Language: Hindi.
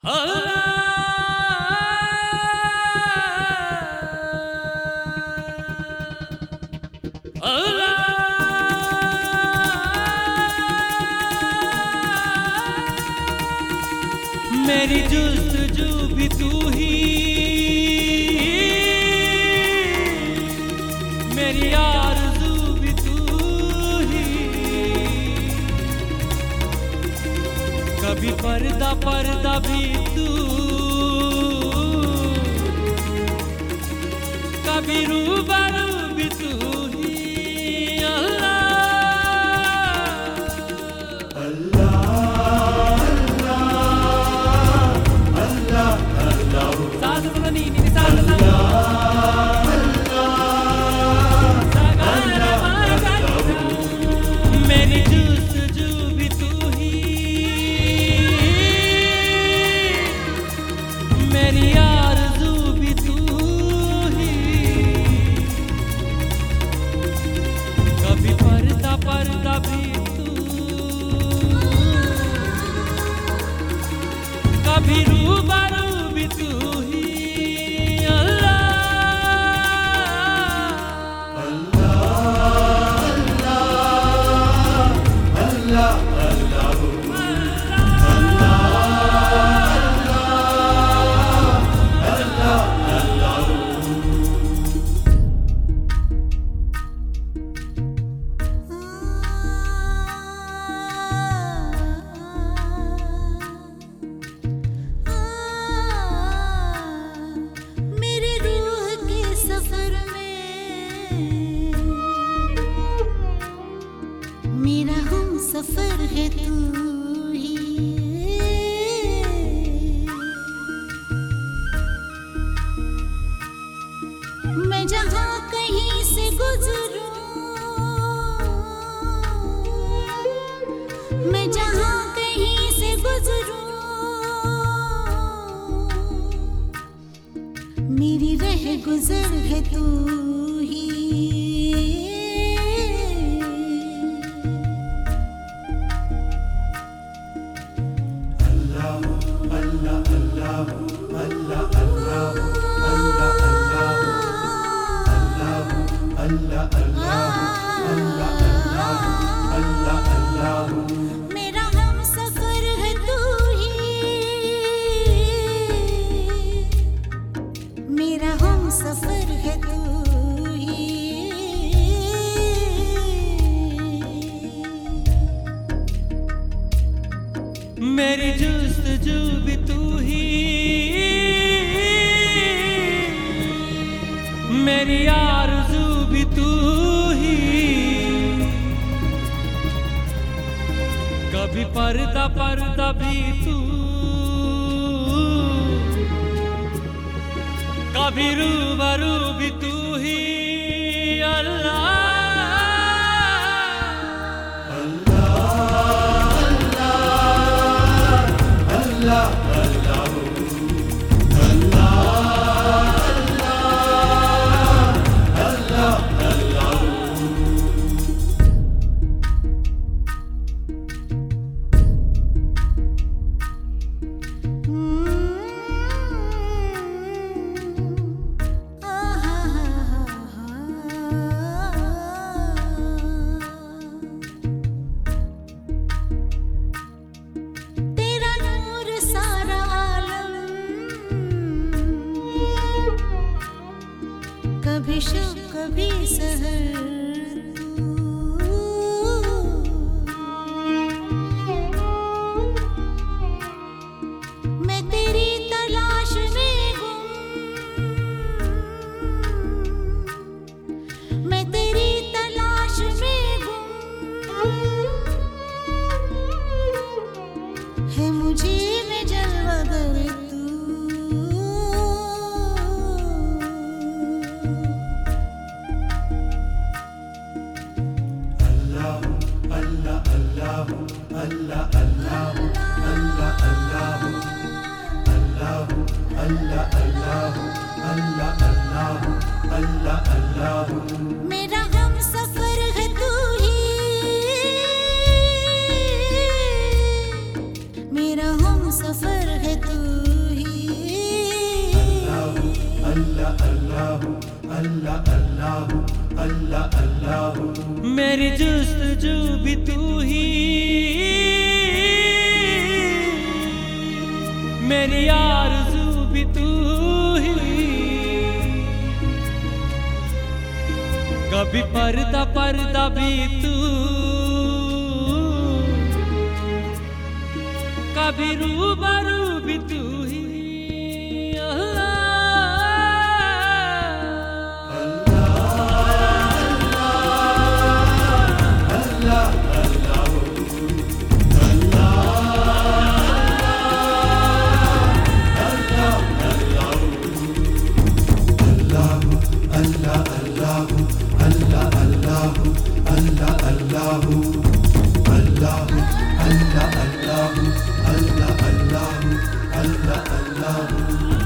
मेरी जुस्तजू भी तू ही, मेरी आरज़ू भी तू ही। कभी पर्दा पर्दा भी तू, कभी रूबरू भी तू ही। मेरी जुस्तजू भी तू ही, मेरी आरज़ू भी तू ही। कभी पर्दा पर्दा भी तू, कभी रूबरू भी तू ही। मेरा हम सफर है तू ही। मैं जहाँ कहीं से गुजरूं, मैं जहाँ कहीं से गुजरूं, मेरी रह गुजर है तू ही। मेरा हम सफर है तू ही, मेरा हम सफर है तू ही। मेरी जुस्तजू भी तू ही, मेरी आरज़ू भी तू ही। कभी पर्दा पर्दा भी तू, कभी रूबरू भी तू ही। अल्लाह कभी शब कभी सहर तू, मैं तेरी तलाश में गुम, मैं तेरी तलाश में गुम। है मुझे में जलवागर तू। मेरा हम सफर है तू ही, मेरा हम सफर है तू। मेरी जुस्तजू भी तू ही, मेरी आरज़ू भी तू ही। कभी पर्दा पर्दा भी तू, कभी रूबरू भी तू ही। Allah